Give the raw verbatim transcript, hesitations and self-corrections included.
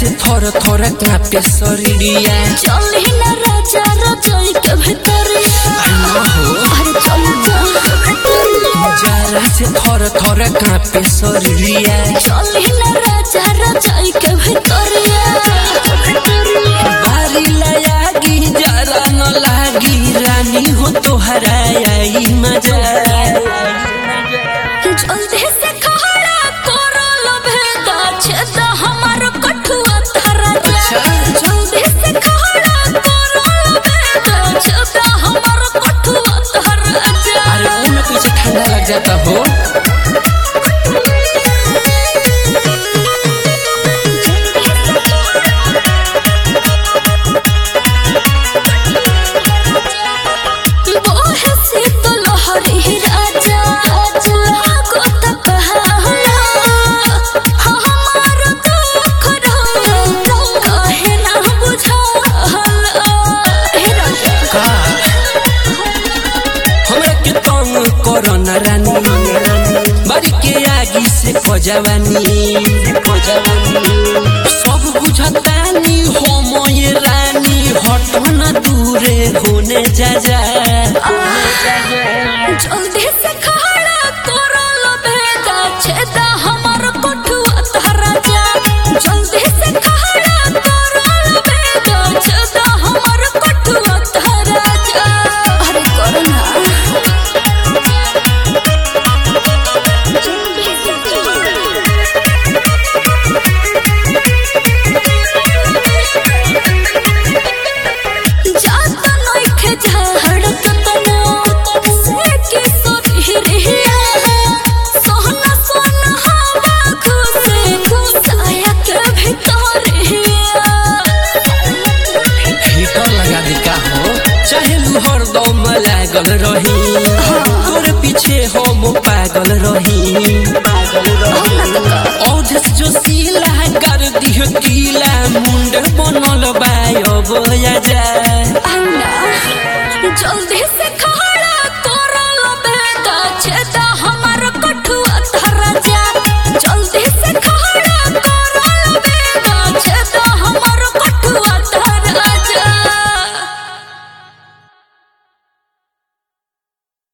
से थोड़ा थोड़ा कांपे शरीरिया चली ना राजा रजाई के भीतर अरे चल जरा से थोड़ा थोड़ा कांपे शरीरिया चली ना राजा रजाई के भीतर बारी लागी जरा न लागी रानी हो तोहरा आई मजा जल्दी से खड़ा करल भेदा छेदा हमार कठुआ धरा जा जल्दी से खड़ा करल भेदा छेदा हमार कठुआ धरा जा अरे उनमें कुछ ठंडा लग जाता हो कोरोना रानी बारी के आगी से पजवानी सब बुझतानी होमो ये रानी हटना दूरे होने जा जा जल्दी से खड़ा करल भेदा छेदा हमार कठुआ धरा जा जल्दी से खड़ा करल भेदा छेदा हमार कठुआ धरा जा अरे करना हरदम लागल